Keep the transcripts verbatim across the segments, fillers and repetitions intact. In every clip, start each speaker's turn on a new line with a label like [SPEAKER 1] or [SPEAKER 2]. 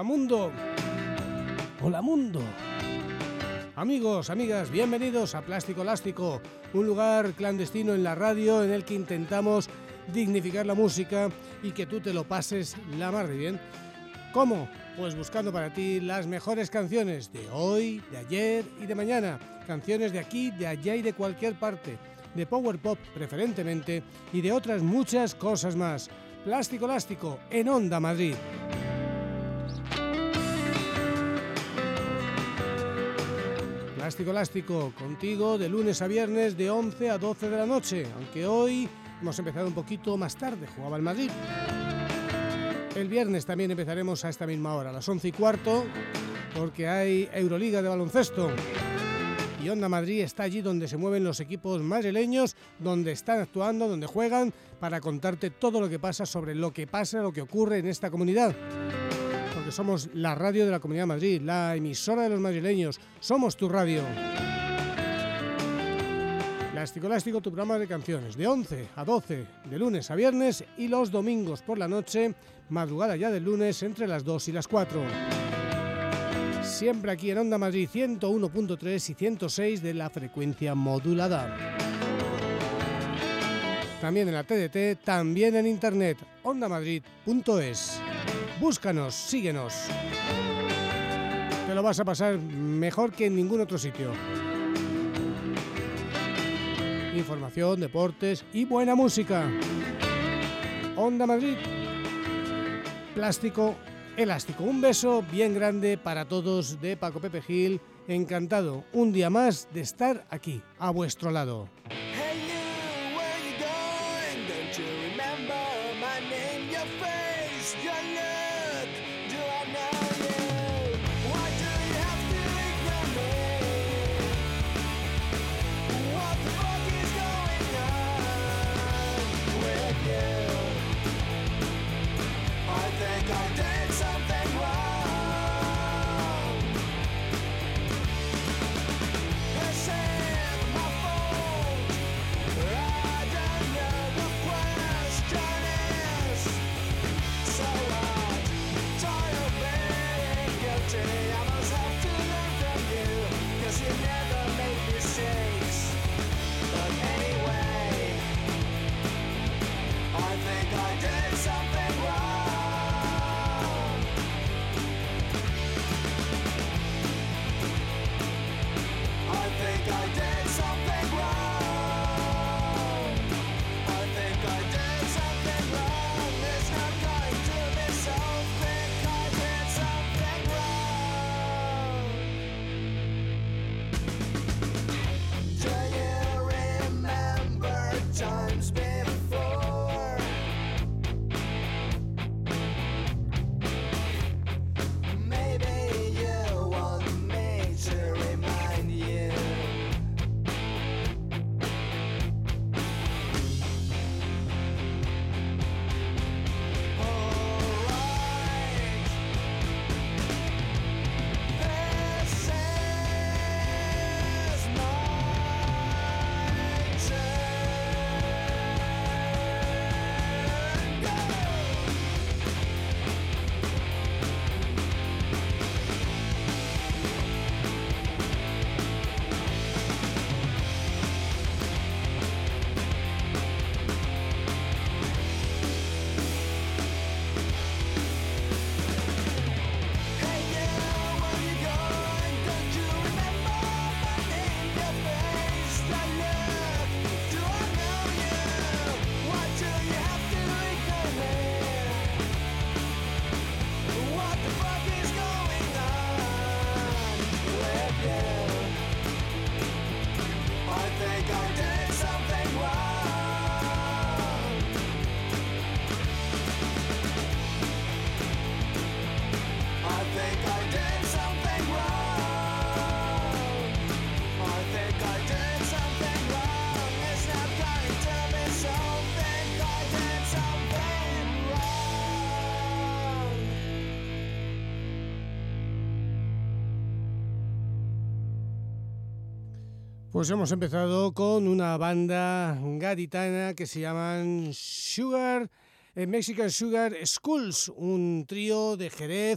[SPEAKER 1] Hola mundo. Hola mundo. Amigos, amigas, bienvenidos a Plástico Elástico, un lugar clandestino en la radio en el que intentamos dignificar la música y que tú te lo pases la mar de bien. ¿Cómo? Pues buscando para ti las mejores canciones de hoy, de ayer y de mañana. Canciones de aquí, de allá y de cualquier parte. De power pop preferentemente y de otras muchas cosas más. Plástico Elástico en Onda Madrid. Plástico Elástico contigo de lunes a viernes de once a doce de la noche, aunque hoy hemos empezado un poquito más tarde, jugaba el Madrid. El viernes también empezaremos a esta misma hora, a las once y cuarto, porque hay Euroliga de baloncesto. Y Onda Madrid está allí donde se mueven los equipos madrileños, donde están actuando, donde juegan, para contarte todo lo que pasa sobre lo que pasa, lo que ocurre en esta comunidad. Porque somos la radio de la Comunidad de Madrid, la emisora de los madrileños, somos tu radio. Plástico Elástico, tu programa de canciones, de once a doce, de lunes a viernes y los domingos por la noche, madrugada ya del lunes entre las dos y las cuatro. Siempre aquí en Onda Madrid ciento uno punto tres y ciento seis de la frecuencia modulada. También en la T D T, también en internet, ondamadrid punto es. Búscanos, síguenos. Te lo vas a pasar mejor que en ningún otro sitio. Información, deportes y buena música. Onda Madrid. Plástico Elástico. Un beso bien grande para todos de Paco Pepe Gil. Encantado un día más de estar aquí, a vuestro lado. Pues hemos empezado con una banda gaditana que se llaman Sugar, eh, Mexican Sugar Skulls, un trío de Jerez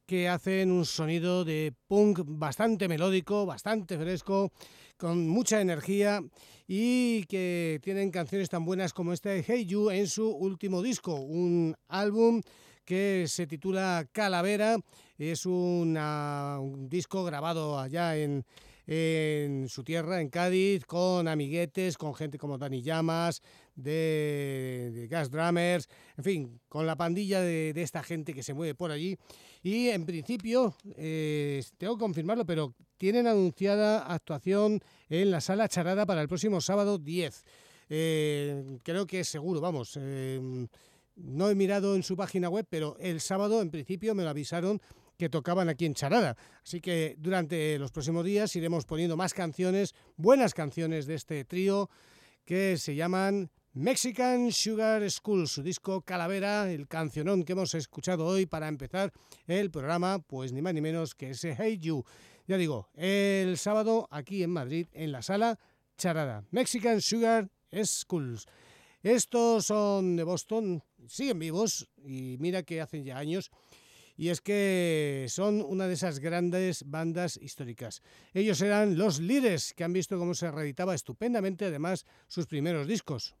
[SPEAKER 1] que hacen un sonido de punk bastante melódico, bastante fresco, con mucha energía y que tienen canciones tan buenas como esta de Hey You en su último disco, un álbum que se titula Calavera. Es una, un disco grabado allá en, en su tierra, en Cádiz, con amiguetes, con gente como Dani Llamas, de, de Gas Drummers, en fin, con la pandilla de, de esta gente que se mueve por allí. Y en principio, eh, tengo que confirmarlo, pero tienen anunciada actuación en la Sala Charada para el próximo sábado diez. Eh, creo que es seguro, vamos. Eh, no he mirado en su página web, pero el sábado en principio me lo avisaron que tocaban aquí en Charada. Así que durante los próximos días iremos poniendo más canciones, buenas canciones de este trío que se llaman Mexican Sugar School, su disco Calavera, el cancionón que hemos escuchado hoy para empezar el programa, pues ni más ni menos que ese Hey You. Ya digo, el sábado aquí en Madrid, en la Sala Charada. Mexican Sugar Schools. Estos son de Boston, siguen vivos y mira que hacen ya años. Y es que son una de esas grandes bandas históricas. Ellos eran los Lyres, que han visto cómo se reeditaba estupendamente además sus primeros discos.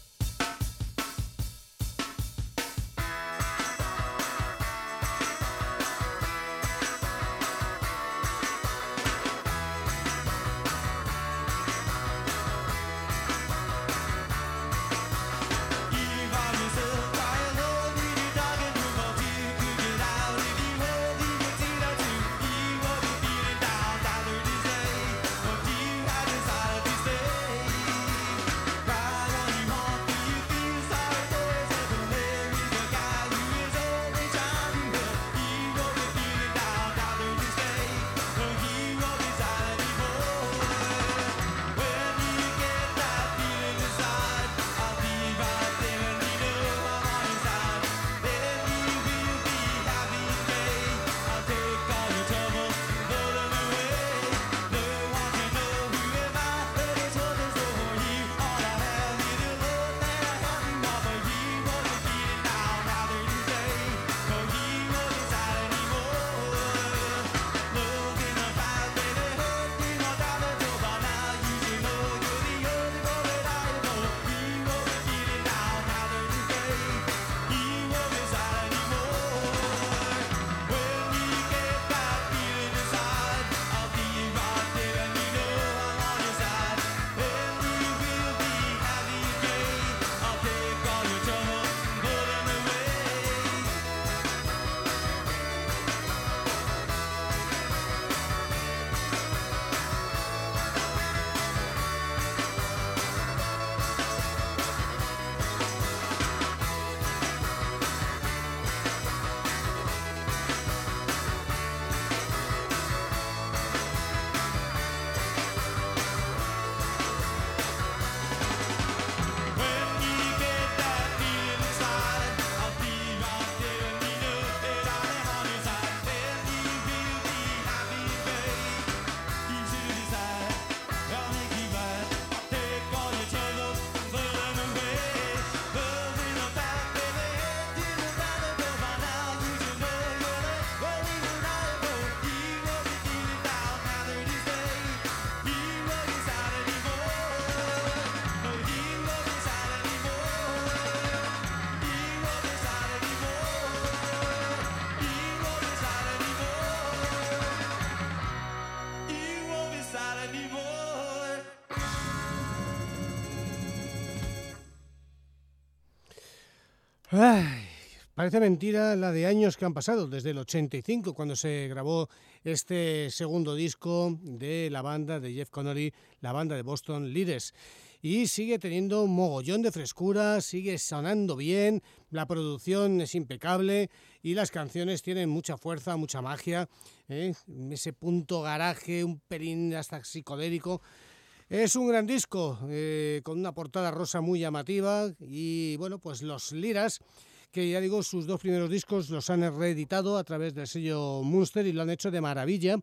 [SPEAKER 1] Ay, parece mentira la de años que han pasado, desde el ochenta y cinco, cuando se grabó este segundo disco de la banda de Jeff Connery, la banda de Boston Lyres. Y sigue teniendo un mogollón de frescura, sigue sonando bien, la producción es impecable y las canciones tienen mucha fuerza, mucha magia, ¿eh? Ese punto garaje, un pelín hasta psicodélico. Es un gran disco, eh, con una portada rosa muy llamativa y bueno, pues los Lyres, que ya digo, sus dos primeros discos los han reeditado a través del sello Munster y lo han hecho de maravilla,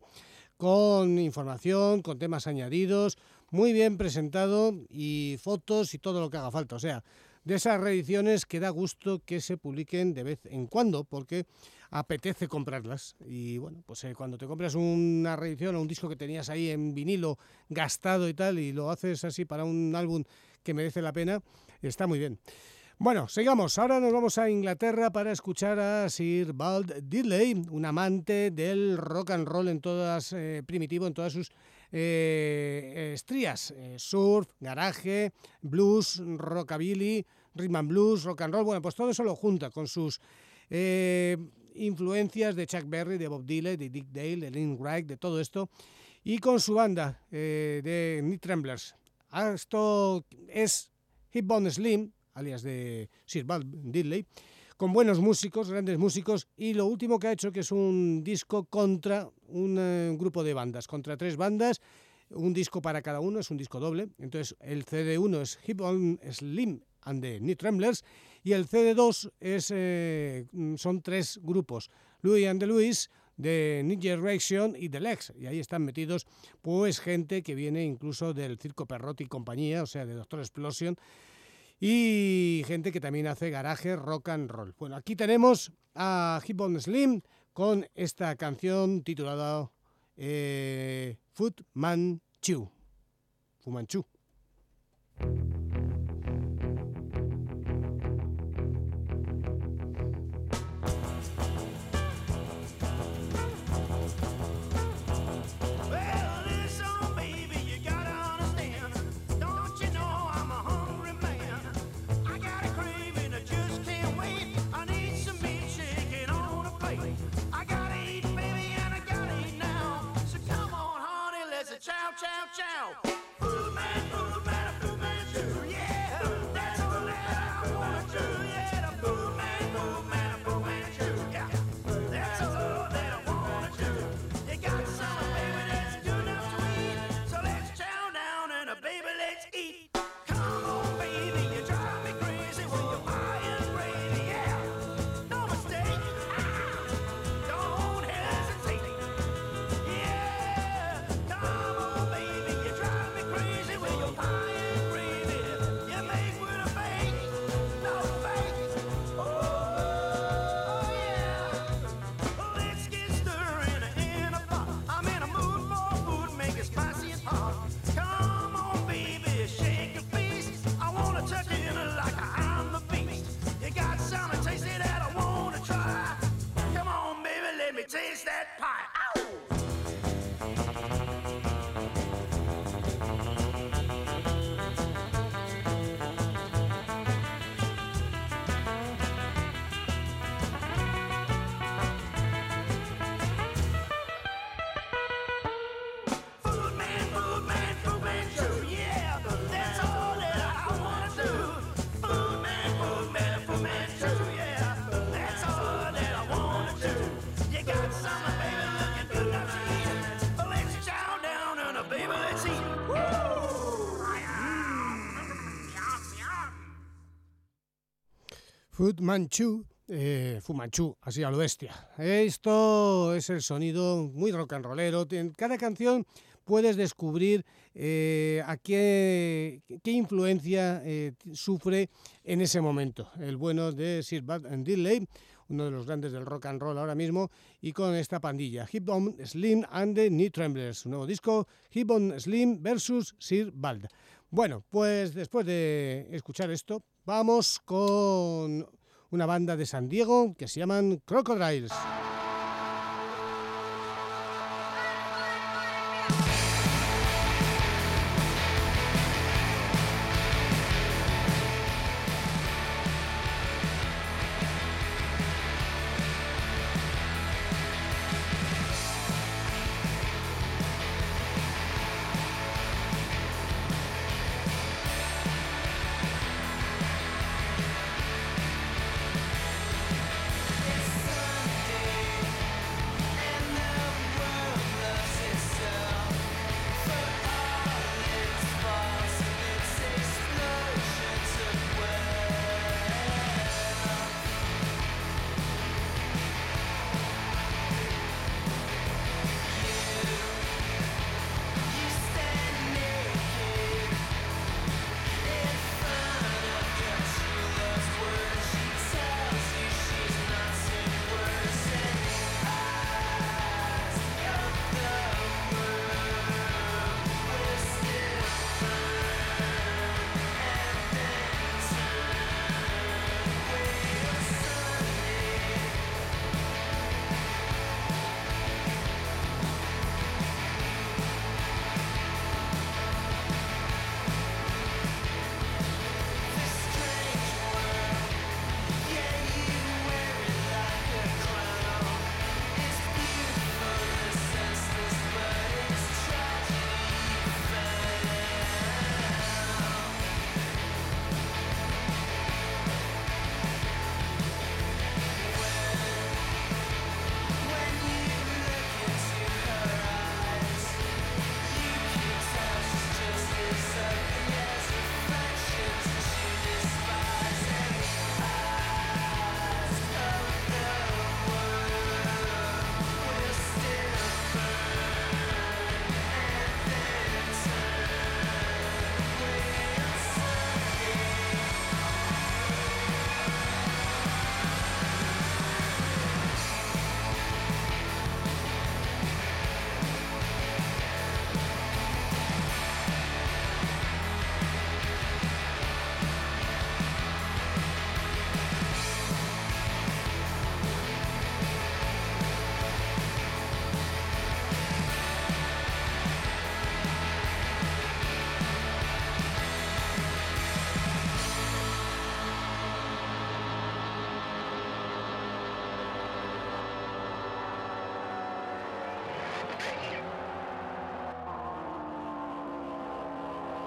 [SPEAKER 1] con información, con temas añadidos, muy bien presentado y fotos y todo lo que haga falta. O sea, de esas reediciones que da gusto que se publiquen de vez en cuando, porque apetece comprarlas. Y bueno, pues eh, cuando te compras una reedición o un disco que tenías ahí en vinilo gastado y tal, y lo haces así para un álbum que merece la pena, está muy bien. Bueno, sigamos. Ahora nos vamos a Inglaterra para escuchar a Sir Bald Diddley, un amante del rock and roll en todas, eh, primitivo, en todas sus eh, estrías. Eh, surf, garaje, blues, rockabilly, rhythm and blues, rock and roll. Bueno, pues todo eso lo junta con sus eh, influencias de Chuck Berry, de Bob Dylan, de Dick Dale, de Lynn Wright, de todo esto, y con su banda eh, de Night Tremblers. Esto es Hipbone Slim, alias de Sir Bald Diddley, con buenos músicos, grandes músicos, y lo último que ha hecho, que es un disco contra un eh, grupo de bandas, contra tres bandas, un disco para cada uno, es un disco doble. Entonces el C D uno es Hipbone Slim and the Night Tremblers, y el C D dos es, eh, son tres grupos, Louis and the Louis, de New Generation y The Legs, y ahí están metidos pues gente que viene incluso del Circo Perrotti y compañía, o sea, de Doctor Explosion, y gente que también hace garaje, rock and roll. Bueno, aquí tenemos a Hipbone Slim con esta canción titulada eh, Fu Manchu. Fu Manchu.
[SPEAKER 2] Chow, chow, chow. Food man, food man, food man, too. Yeah, that's all that I wanna do. Yeah, the food man, food man, food man, too. Yeah, that's all that I wanna do. You got some baby that's good enough to eat, so let's chow down and a baby let's eat. Come on, baby, you drive me crazy when you're buying gravy. Yeah, no mistake. Ah, don't hesitate. Yeah, come on, baby, you drive me crazy with your pie and gravy. You make with a fake, no fake. Oh, yeah. Let's get stirring in a pot. I'm in a mood for food, make it spicy and hot. Come on, baby, shake your face. I wanna touch it like I'm the beast. You got something tasty that I wanna try. Come on, baby, let me taste that pie. Ow! Food man, food man, food man, true, yeah, that's all that I wanna do. Food man, food man, food man, true, yeah, that's all that I wanna do. You got some, baby, looking good enough to eat. Let's chow down and a baby, let's eat. Woo!
[SPEAKER 1] Fu Manchu, eh, Fu Manchu, así a lo bestia. Esto es el sonido muy rock and rollero. En cada canción puedes descubrir eh, a qué, qué influencia eh, sufre en ese momento. El bueno de Sir Bald Diddley, uno de los grandes del rock and roll ahora mismo, y con esta pandilla, Hipbone Slim and the Night Tremblers, su nuevo disco, Hipbone Slim versus Sir Bald. Bueno, pues después de escuchar esto, vamos con una banda de San Diego que se llaman Crocodiles.
[SPEAKER 2] Sunday.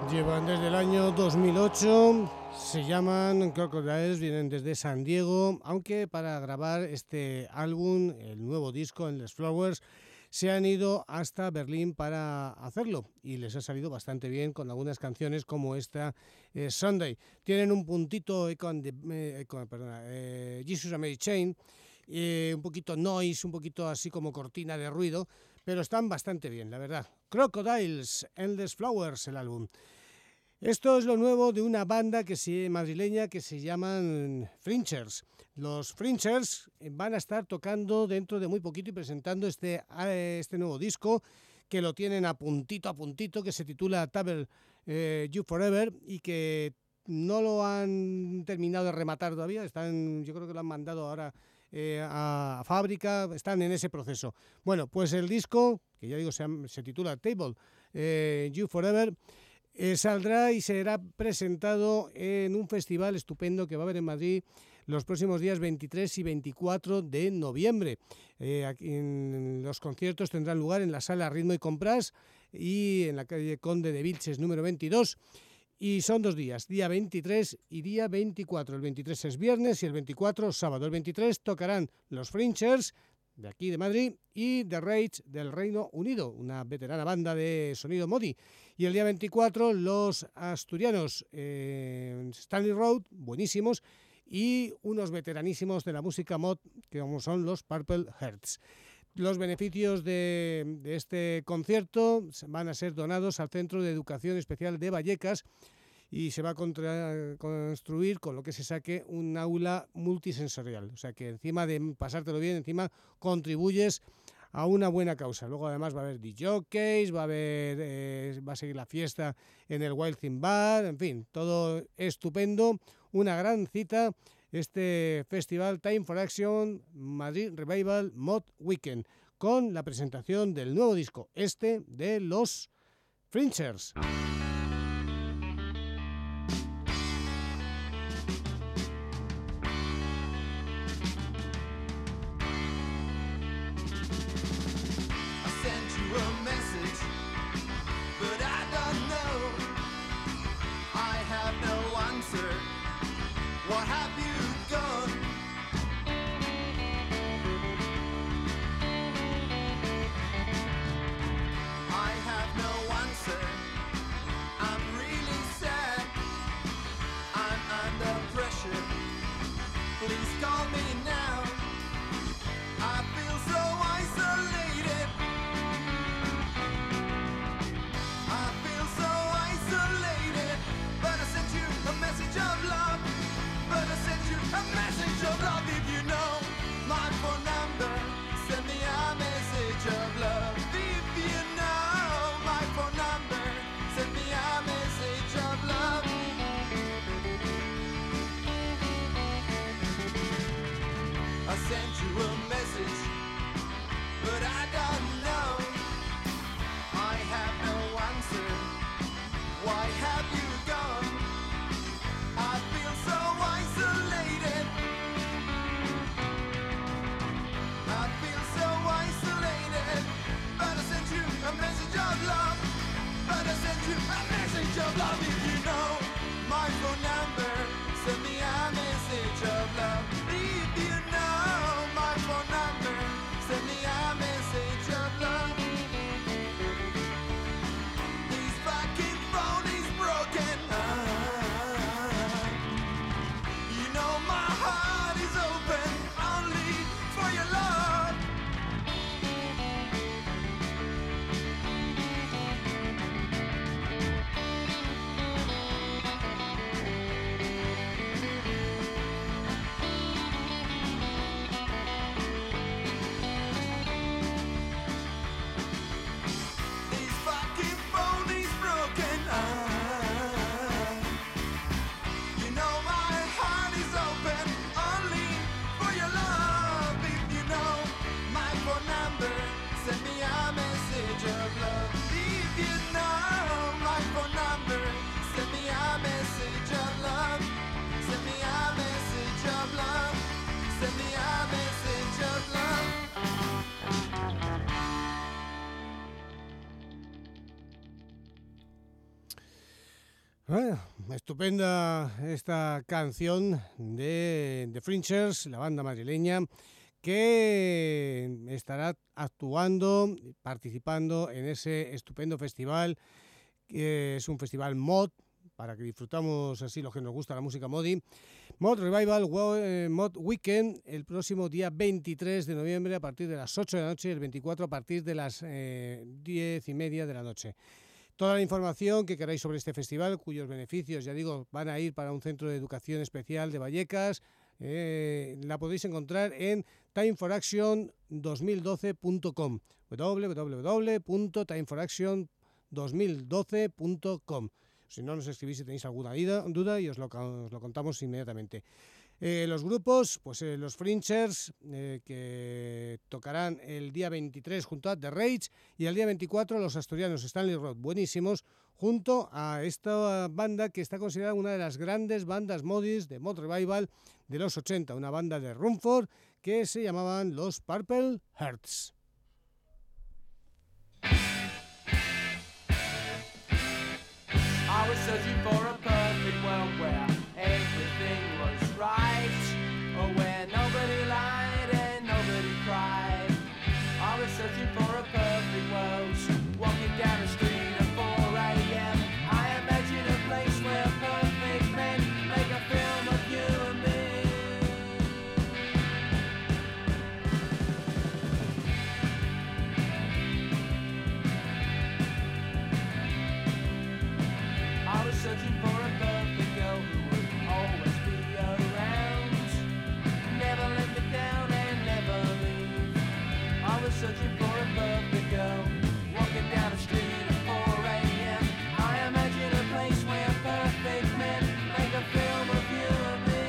[SPEAKER 1] Llevan desde el año dos mil ocho, se llaman Crocodiles, vienen desde San Diego, aunque para grabar este álbum, el nuevo disco Endless Flowers, se han ido hasta Berlín para hacerlo y les ha salido bastante bien con algunas canciones como esta eh, Sunday. Tienen un puntito Econ de, eh, Econ, perdona, eh, Jesus and Mary Chain, eh, un poquito noise, un poquito así como cortina de ruido, pero están bastante bien, la verdad. Crocodiles, Endless Flowers, el álbum. Esto es lo nuevo de una banda que se, madrileña que se llaman Fringers. Los Fringers van a estar tocando dentro de muy poquito y presentando este, este nuevo disco que lo tienen a puntito a puntito, que se titula Table eh, You Forever y que no lo han terminado de rematar todavía. Están, yo creo que lo han mandado ahora eh, a, a fábrica, están en ese proceso. Bueno, pues el disco, que ya digo se, se titula Table eh, You Forever, Eh, saldrá y será presentado en un festival estupendo que va a haber en Madrid los próximos días veintitrés y veinticuatro de noviembre. Eh, aquí en los conciertos tendrán lugar en la sala Ritmo y Compras y en la calle Conde de Vilches número veintidós. Y son dos días, día veintitrés y día veinticuatro. El veintitrés es viernes y el veinticuatro sábado. El veintitrés tocarán los Fringers de aquí de Madrid y The Rage del Reino Unido, una veterana banda de sonido Modi. Y el día veinticuatro los asturianos eh, Stanley Road, buenísimos, y unos veteranísimos de la música mod que como son los Purple Hearts. Los beneficios de, de este concierto van a ser donados al Centro de Educación Especial de Vallecas y se va a contra, construir con lo que se saque un aula multisensorial. O sea que encima de pasártelo bien, encima contribuyes a una buena causa. Luego además va a haber D Js, va a haber, eh, va a seguir la fiesta en el Wild Thing Bar, en fin, todo estupendo. Una gran cita, este festival Time for Action Madrid Revival Mod Weekend, con la presentación del nuevo disco, este de los Fringers.
[SPEAKER 2] What have you done? I have no answer. I'm really sad. I'm under pressure. Please call me now. I feel so isolated. I feel so isolated. But I sent you a message of love. But I sent you a message of love. If you know my phone number, send me a message of love. If you know my phone number, send me a message of love. I sent you a message, but I don't know. I have no answer. Why have you gone? I feel so isolated. I feel so isolated. But I sent you a message of love. But I sent you a message of love. If you know my phone number, send me a message of love. If you know my phone number, send me a message of love. This fucking phone is broken. You know my heart is open only for your love.
[SPEAKER 1] Ah, estupenda esta canción de The Fringers, la banda madrileña, que estará actuando, participando en ese estupendo festival, que es un festival mod, para que disfrutamos así los que nos gusta la música modi. Mod Revival Mod Weekend, el próximo día veintitrés de noviembre a partir de las ocho de la noche y el veinticuatro a partir de las eh, diez y media de la noche. Toda la información que queráis sobre este festival, cuyos beneficios, ya digo, van a ir para un centro de educación especial de Vallecas, eh, la podéis encontrar en time for action dos mil doce punto com, doble u doble u doble u punto time for action dos mil doce punto com. Si no, nos escribís si tenéis alguna duda y os lo, os lo contamos inmediatamente. Eh, los grupos, pues eh, los Fringers, eh, que tocarán el día veintitrés junto a The Rage, y el día veinticuatro los asturianos Stanley Road, buenísimos, junto a esta banda que está considerada una de las grandes bandas modis de Mod Revival de los ochenta, una banda de Rumford que se llamaban los Purple Hearts.
[SPEAKER 3] I was searching for a perfect world where everything was right, or where nobody lied and nobody cried. I was searching for a perfect world, walking down the street at four a.m. I imagine a place where perfect men make a film of you and me. I was searching for a perfect girl who would always be around, never let me down and never leave. I was searching for a perfect girl, walking down the street at four a.m. I imagine a place where perfect men make a film of you and me.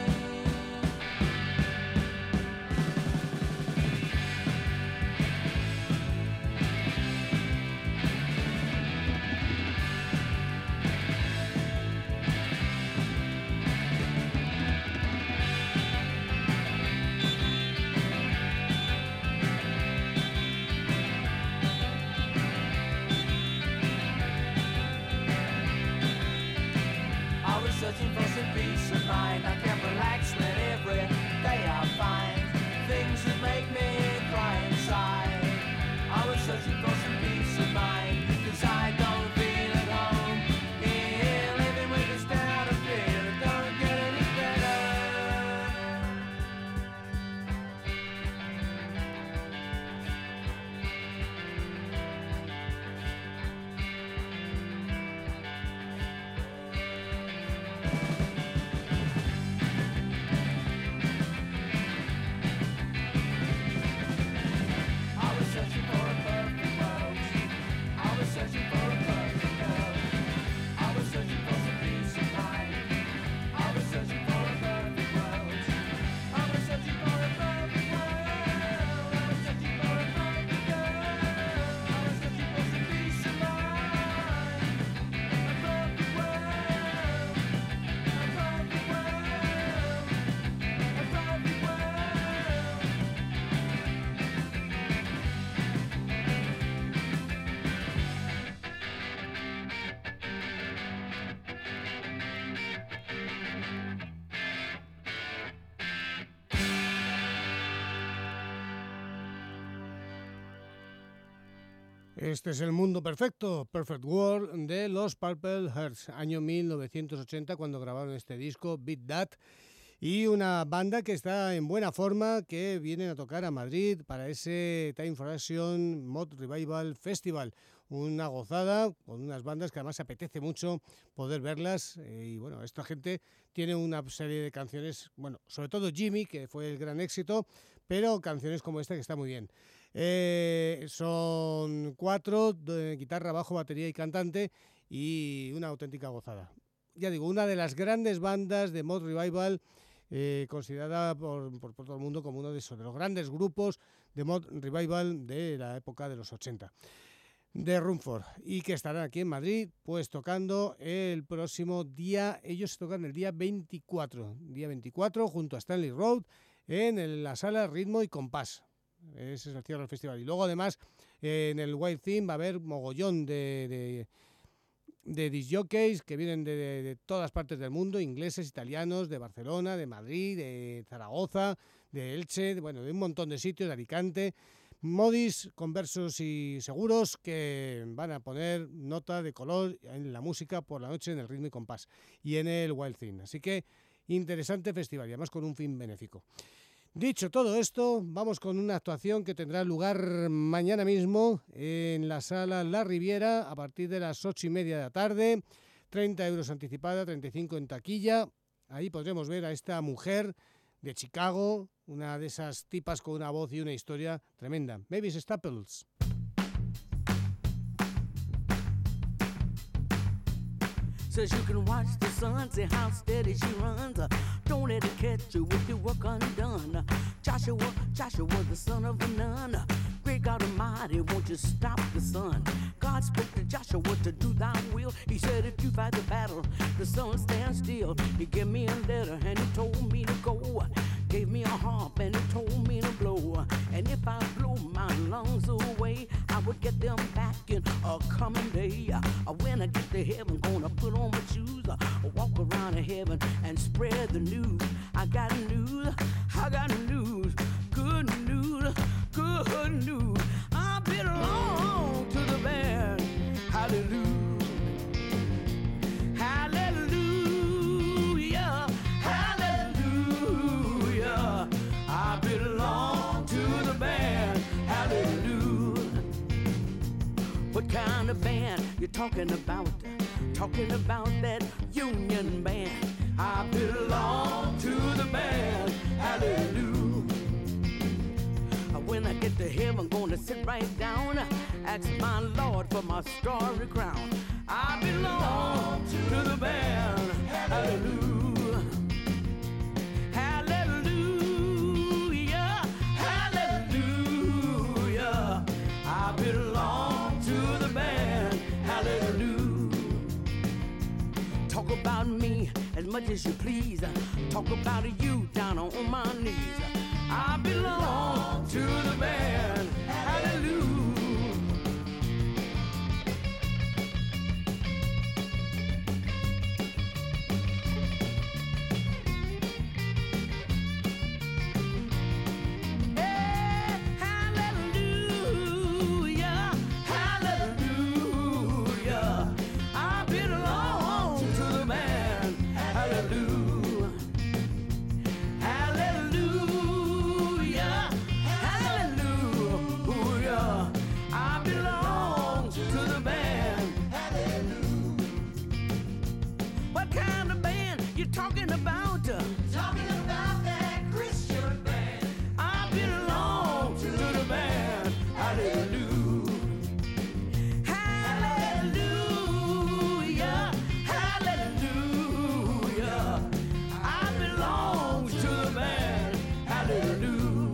[SPEAKER 3] I was searching for some peace of mind. I can't relax when every day I find things that make me cry inside. I was searching for some peace of mind, 'cause I don't feel at home here, living with this doubt of fear. It don't get any better. I was searching for a perfect world. I was searching for a perfect girl. I was searching for some peace of mind. I was searching for a perfect world. I was searching for a perfect world. I was searching for a perfect girl. I was searching for some peace of mind. A perfect world. A perfect world. A perfect world.
[SPEAKER 1] Este es el mundo perfecto, Perfect World, de los Purple Hearts, año mil novecientos ochenta, cuando grabaron este disco, Beat That, y una banda que está en buena forma, que vienen a tocar a Madrid para ese Time for Action Mod Revival Festival. Una gozada, con unas bandas que además apetece mucho poder verlas, eh, y bueno, esta gente tiene una serie de canciones, bueno, sobre todo Jimmy, que fue el gran éxito, pero canciones como esta que está muy bien. Eh, son cuatro, de guitarra, bajo, batería y cantante, y una auténtica gozada. Ya digo, una de las grandes bandas de Mod Revival, eh, considerada por, por, por todo el mundo como uno de, esos, de los grandes grupos de Mod Revival de la época de los ochenta, de Rumford, y que estarán aquí en Madrid, pues tocando el próximo día. Ellos tocan el día veinticuatro, día veinticuatro, junto a Stanley Road, en el, la sala Ritmo y Compás. Ese es el cierre del festival. Y luego además eh, en el Wild Theme va a haber mogollón de, de, de discjockeys que vienen de, de, de todas partes del mundo, ingleses, italianos, de Barcelona, de Madrid, de Zaragoza, de Elche, de, bueno, de un montón de sitios, de Alicante. Modis, conversos y seguros que van a poner nota de color en la música por la noche en el Ritmo y Compás y en el Wild Thing. Así que interesante festival y además con un fin benéfico. Dicho todo esto, vamos con una actuación que tendrá lugar mañana mismo en la sala La Riviera a partir de las ocho y media de la tarde. treinta euros anticipada, treinta y cinco en taquilla. Ahí podremos ver a esta mujer de Chicago, una de esas tipas con una voz y una historia tremenda. Mavis Staples.
[SPEAKER 4] Says you can watch the sun, see how steady she runs. Uh, don't let it catch you with your work undone. Uh, Joshua, Joshua, the son of a nun. Uh, great God Almighty, won't you stop the sun? God spoke to Joshua to do thy will. He said, if you fight the battle, the sun stands still. He gave me a letter and he told me to go. Gave me a harp and he told me to blow. And if I blow my lungs away, I would get them back in a coming day. Uh, when I get to heaven, gonna put on my shoes, uh, walk around in heaven and spread the news. I got news, I got news, good news, good news. I belong to the band. Hallelujah. Hallelujah. Hallelujah. I belong to the band. Hallelujah. What kind of band you talking about? Talking about that union band. I belong to the band. Hallelujah. When I get to heaven, I'm gonna sit right down, ask my Lord for my starry crown. I belong to the band. Hallelujah. Hallelujah. Hallelujah. I belong to the band. Hallelujah. Talk about me as much as you please. Talk about you down on my knees. I belong to the band. Hallelujah. Hey, hallelujah. Hallelujah. I belong to the band. Hallelujah. Hallelujah. Hallelujah. I belong to the band. Hallelujah. What kind of band you talking about? Talking about that Christian band. I belong to the band. Hallelujah. Hallelujah. Hallelujah. I belong to the band. Hallelujah.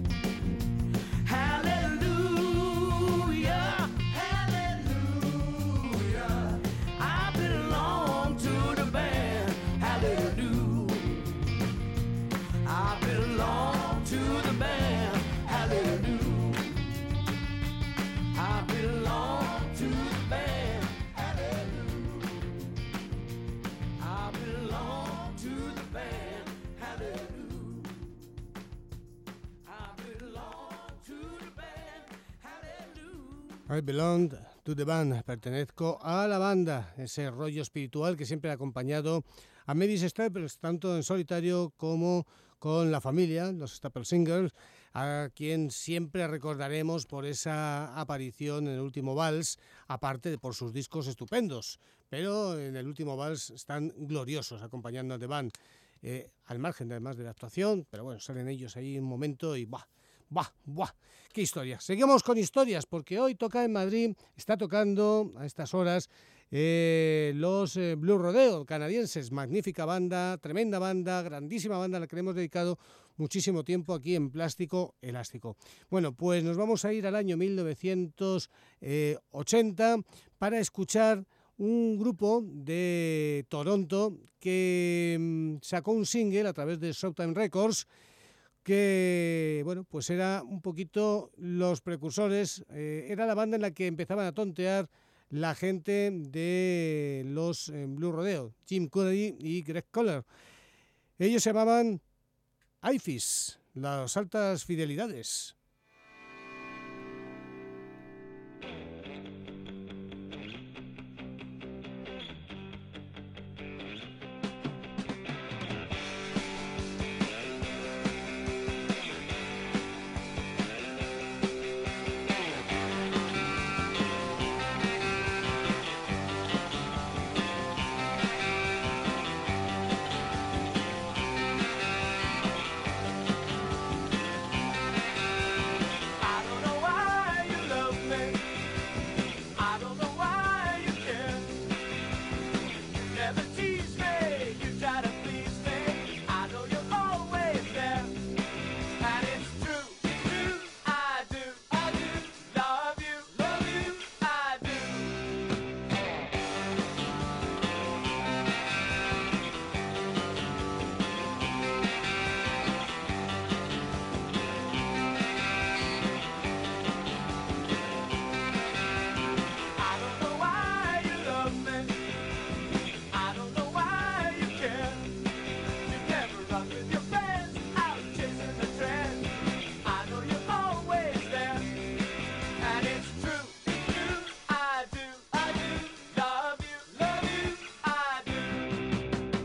[SPEAKER 4] Hallelujah. Hallelujah. I belong to the band. Hallelujah. I belong to the band. Hallelujah. I belong to the band. Hallelujah. I belong to the band. Hallelujah. I belong to the band. Hallelujah.
[SPEAKER 1] I belong to the band, pertenezco a la banda, ese rollo espiritual que siempre ha acompañado a Mavis Staples, tanto en solitario como con la familia, los Staples Singers, a quien siempre recordaremos por esa aparición en el último vals, aparte de por sus discos estupendos, pero en el último vals están gloriosos acompañando a The Band, eh, al margen además de la actuación, pero bueno, salen ellos ahí un momento y ¡buah! ¡Buah! ¡Buah! ¡Qué historia! Seguimos con historias, porque hoy toca en Madrid, está tocando a estas horas eh, los eh, Blue Rodeo canadienses, magnífica banda, tremenda banda, grandísima banda a la que le hemos dedicado muchísimo tiempo aquí en Plástico Elástico. Bueno, pues nos vamos a ir al año mil novecientos ochenta para escuchar un grupo de Toronto que mmm, sacó un single a través de Showtime Records, que bueno, pues era un poquito los precursores, eh, era la banda en la que empezaban a tontear la gente de los eh, Blue Rodeo, Jim Cuddy y Greg Kohler. Ellos se llamaban I F I S, las altas fidelidades.
[SPEAKER 3] I don't know why you love me. I don't know why you care. You never tease me. You try to please me. I know you're always there. And it's true, it's true. I do, I do love you, love you. I do. I don't know why you love me. I don't know why you care. You never run with your friends out chasing the trend. I know you're always there. And it's true, it's true. I do, I do love you, love you. I do.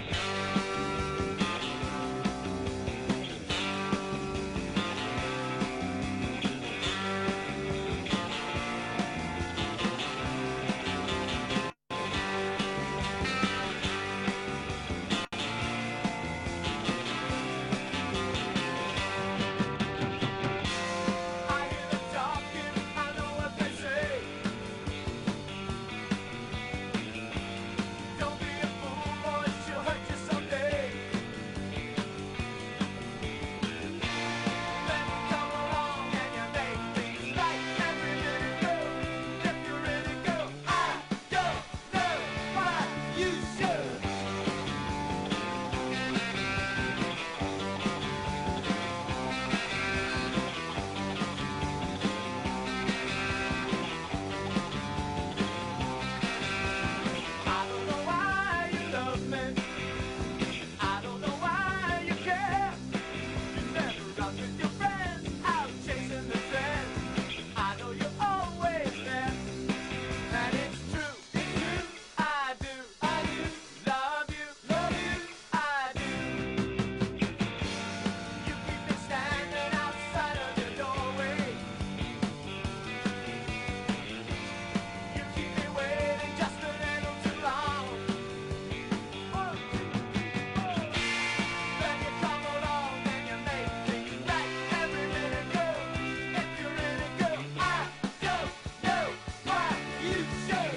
[SPEAKER 3] I hear them talking, I know what they say. Don't be a fool, boy, she'll hurt you someday. Then you come along and you make things right every little girl. If you really go, I don't know why you should. I don't know why you love me. I don't know why you care. You never run with your friends out chasing the trend. I know you're always there. And it's true, it's true. I do, I do love you, love you. I do. You keep me standing outside of your doorway. You keep me waiting just a little too long. Oh, oh. Then you come along and you make things right every minute, girl. If you really go, I don't know why you should.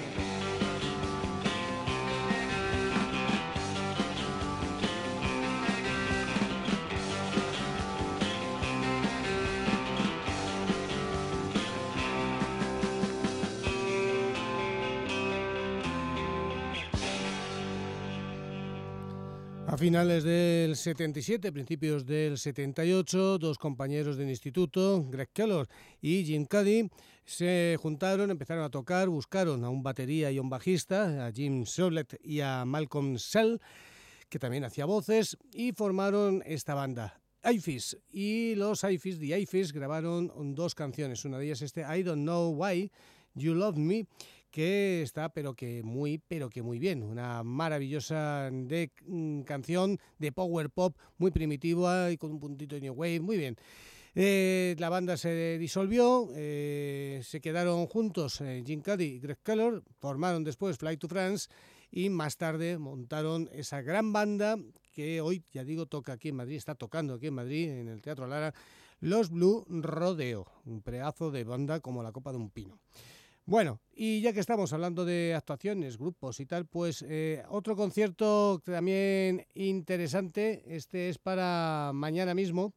[SPEAKER 1] A finales del setenta y siete, principios del setenta y ocho, dos compañeros del instituto, Greg Kohler y Jim Cuddy, se juntaron, empezaron a tocar, buscaron a un batería y a un bajista, a Jim Sherlock y a Malcolm Sell, que también hacía voces, y formaron esta banda, I F I S. Y los I F I S, The I F I S, grabaron dos canciones, una de ellas este I Don't Know Why You Love Me, que está pero que muy, pero que muy bien. Una maravillosa de, mm, canción de power pop, muy primitiva y con un puntito de new wave, muy bien. Eh, la banda se disolvió, eh, se quedaron juntos eh, Jim Cuddy y Greg Kohler, formaron después Fly to France y más tarde montaron esa gran banda que hoy, ya digo, toca aquí en Madrid, está tocando aquí en Madrid, en el Teatro Lara, los Blue Rodeo, un pedazo de banda como la copa de un pino. Bueno, y ya que estamos hablando de actuaciones, grupos y tal, pues eh, otro concierto también interesante, este es para mañana mismo.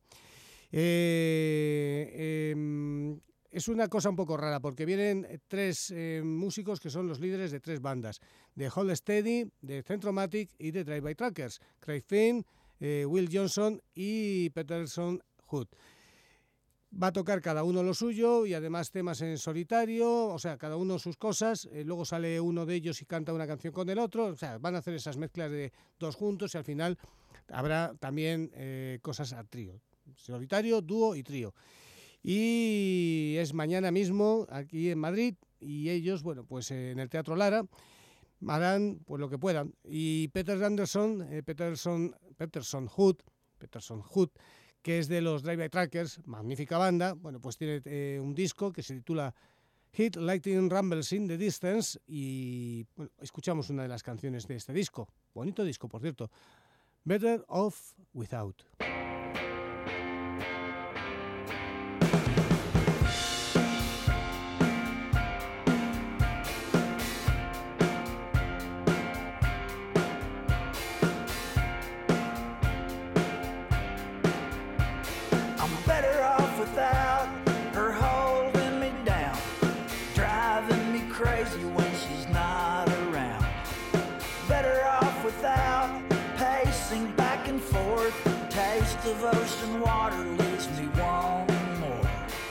[SPEAKER 1] Eh, eh, es una cosa un poco rara porque vienen tres eh, músicos que son los líderes de tres bandas, de Hold Steady, de Centromatic y de Drive By Truckers, Craig Finn, eh, Will Johnson y Peterson Hood. Va a tocar cada uno lo suyo y además temas en solitario, o sea, cada uno sus cosas, eh, luego sale uno de ellos y canta una canción con el otro, o sea, van a hacer esas mezclas de dos juntos y al final habrá también eh, cosas a trío, solitario, dúo y trío. Y es mañana mismo aquí en Madrid y ellos, bueno, pues eh, en el Teatro Lara harán pues lo que puedan. Y Peter Anderson, eh, Peterson, Peterson Hood, Peterson Hood, que es de los Drive-By Truckers, magnífica banda, bueno, pues tiene eh, un disco que se titula Hit Lightning Rumbles in the Distance y bueno, escuchamos una de las canciones de este disco, bonito disco por cierto, Better Off Without.
[SPEAKER 5] Of ocean water leaves me wanting more.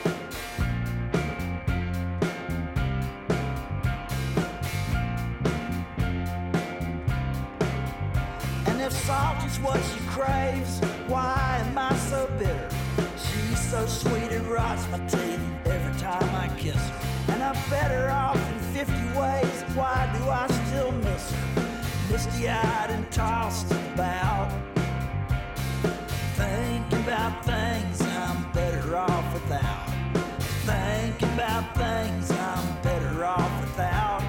[SPEAKER 5] And if salt is what she craves, why am I so bitter? She's so sweet it rots my teeth every time I kiss her. And I'm better off in fifty ways, why do I still miss her? Misty-eyed and tossed about, thinking about things I'm better off without. Thinking about things I'm better off without.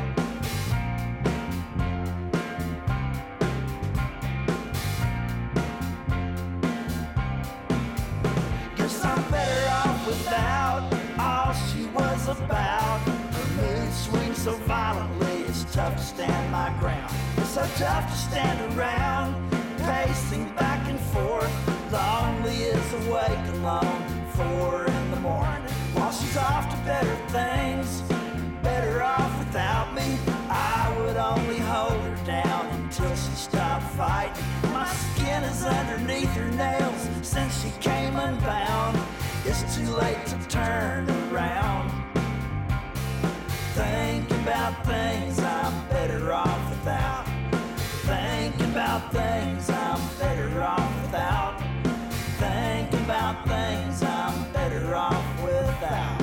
[SPEAKER 5] Guess I'm better off without all she was about. Her mood swings so violently, it's tough to stand my ground. It's so tough to stand around, pacing back and forth. Lonely is awake alone, four in the morning. While she's off to better things, better off without me. I would only hold her down until she stopped fighting. My skin is underneath her nails since she came unbound. It's too late to turn around. Thinking about things I'm better off without. Thinking about things I'm better off without. Thinking about things I'm better off without.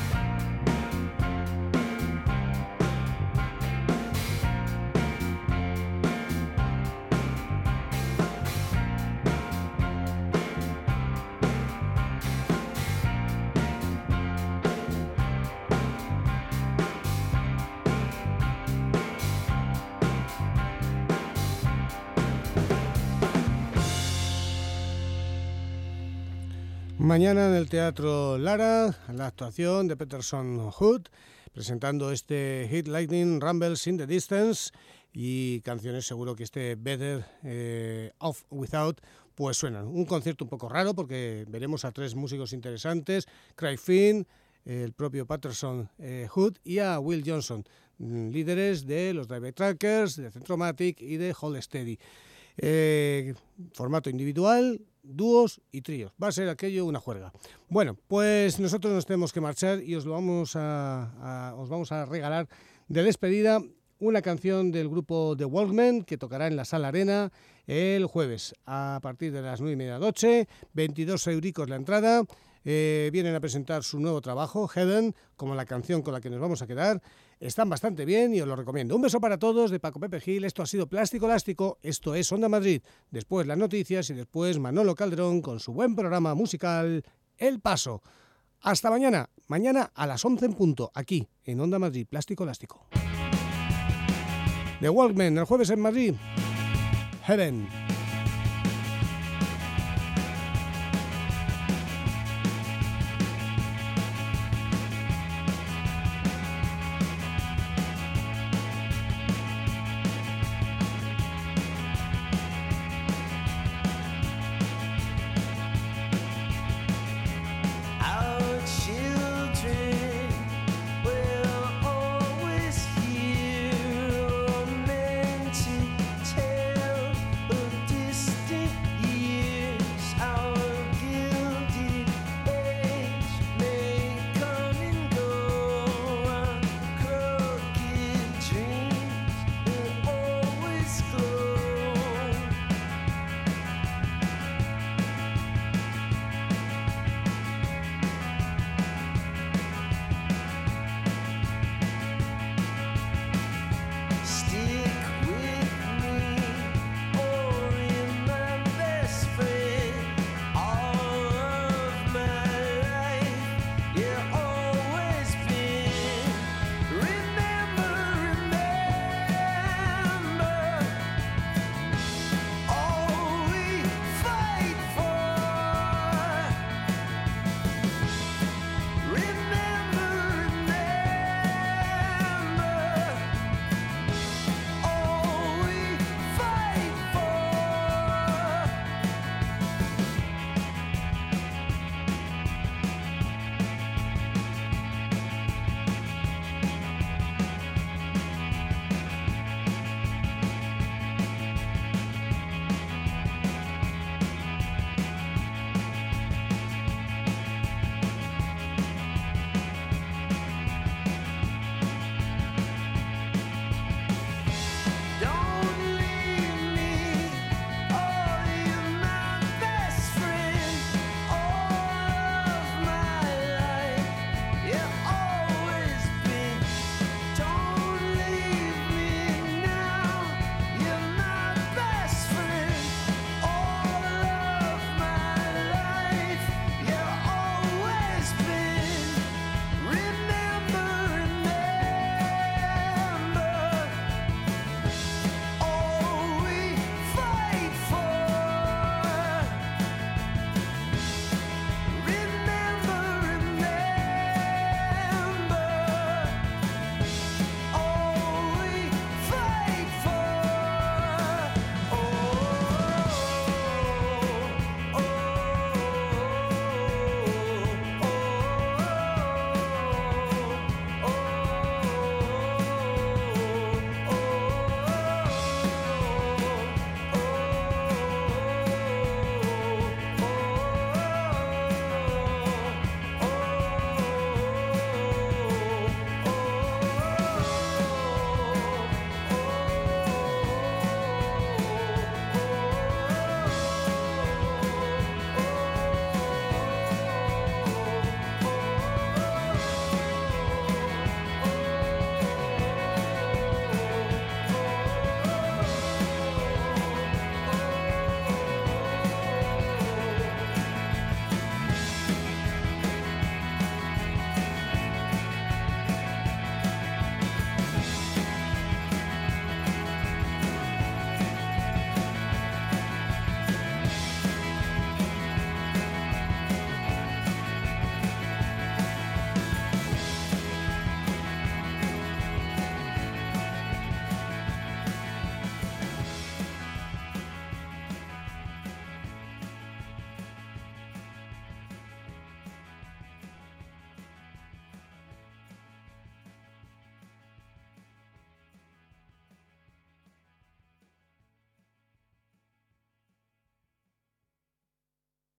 [SPEAKER 1] Mañana en el Teatro Lara, la actuación de Peterson Hood, presentando este Hit Lightning Rumbles in the Distance y canciones, seguro que este Better eh, Off Without pues suenan. Un concierto un poco raro porque veremos a tres músicos interesantes, Craig Finn, el propio Peterson eh, Hood y a Will Johnson, líderes de los Drive-By Truckers, de Centromatic y de Hold Steady. Eh, formato individual, dúos y tríos. Va a ser aquello una juerga. Bueno, pues nosotros nos tenemos que marchar y os lo vamos a, a, os vamos a regalar de despedida una canción del grupo The Walkmen que tocará en la Sala Arena el jueves a partir de las nueve y media de la noche, veintidós euricos la entrada. Eh, vienen a presentar su nuevo trabajo, Heaven, como la canción con la que nos vamos a quedar. Están bastante bien y os lo recomiendo. Un beso para todos de Paco Pepe Gil. Esto ha sido Plástico Elástico. Esto es Onda Madrid. Después las noticias y después Manolo Calderón con su buen programa musical El Paso. Hasta mañana. Mañana a las once en punto, aquí en Onda Madrid. Plástico Elástico. The Walkmen, el jueves en Madrid. Heaven.